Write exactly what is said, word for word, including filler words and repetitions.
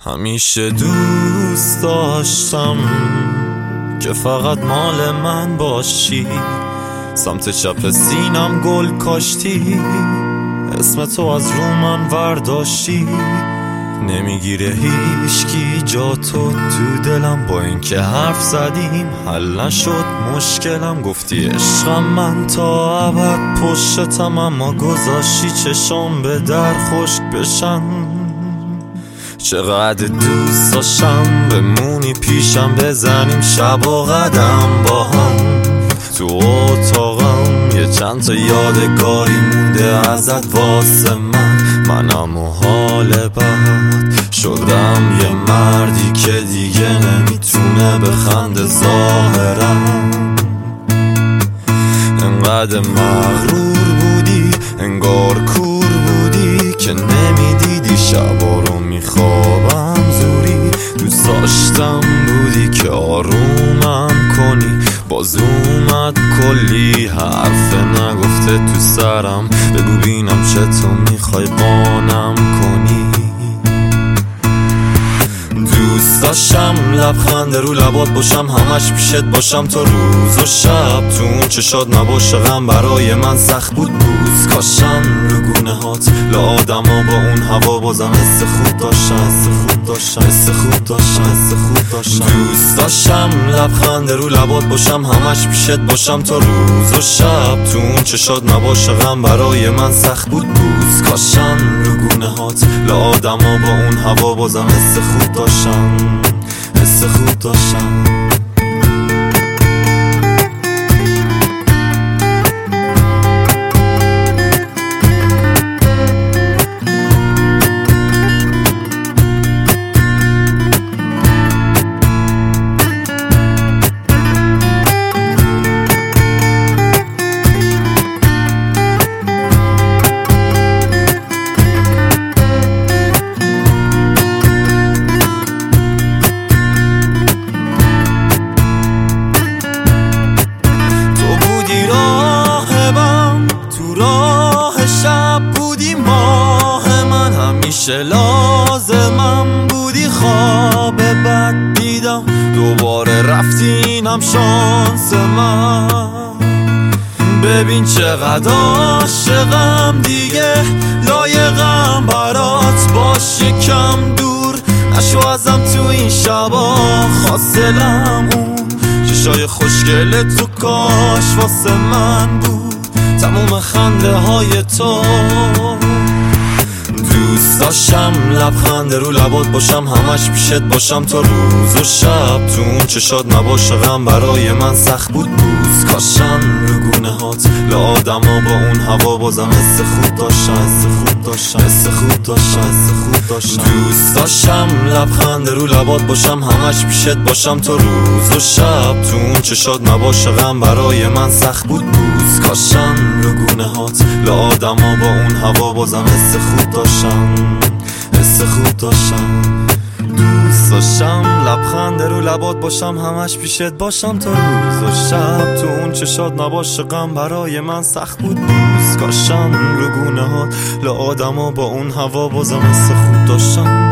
همیشه دوست داشتم که فقط مال من باشی، سمت چپ سینم گل کاشتی، اسم تو از رو من ورداشتی. نمیگیره هیچکی جا تو تو دلم، با اینکه حرف زدیم حل نشد مشکلم. گفتی عشقم من تا ابد پشتم، اما گذاشتی چشم به در خشک بشن. چقدر دوست داشتم بمونی پیشم، بزنیم شب و قدم با هم تو اتاقم. یه چند تا یادگاری مونده ازت واسه من، منم و حال بد شدم یه مردی که دیگه نمیتونه بخنده ظاهرا. انقدر مغرور بودی انگار کور بودی که نمیدیدی شبا رو میخوابم زوری. دوست داشتم بودی که آرومم کنی، باز اومد کلی حرف نگفته تو سرم. بگو بینم چطور میخوای قانم کنی. دوست داشتم لبخند رو لبات باشم، همش پیشت باشم تا روز و شب. تو اون چشات نباشه غم برای من سخت بود بوس کاشم رو گونه هات. لآدما با اون هوا بازم حس خوب داشتم، حس خوب داشتم، حس خوب داشتم، حس خوب داشتم. دوست داشتم لبخند رو لبات باشم، همش پیشت باشم تا روز و شب. تو اون چشات نباشه غم برای من سخت بود بوس کاشم رو گونه هات. لآدما با اون هوا بازم حس خوب داشتم، حس خوب داشتم. لازمم بودی، خواب بد دیدم دوباره رفتینم شانس من. ببین چقدر عاشقم دیگه، لایقم برات باش یکم دور نشو ازم تو این شبا. خواستلم اون چشای خوشگل تو کاش واسه من بود، تموم خنده های تو. دوست داشتم لبخند رو لبات باشم، همش پیشت باشم تا روز و شب. تو اون چشات نباشه غم برای من سخت بود بوس کاشم رو گونه هات. لآدما با اون هوا بازم حس خوب داشتم، حس خوب داشتم، حس خوب داشتم، حس خوب داشتم. دوست داشتم لبخند رو لبات باشم، همش پیشت باشم تا روز و شب. تو اون چشات نباشه غم برای من سخت بود بوس کاشم رو گونه هات. لآدما با اون هوا بازم حس خوب داشتم، حس خوب داشتم. دوست داشتم لبخند رو لبات باشم، همش پیشت باشم تا روز و شب. تو اون چشات نباشه غم برای من سخت بود بوس کاشم رو گونه هات. لآدما با اون هوا بازم حس خوب داشتم.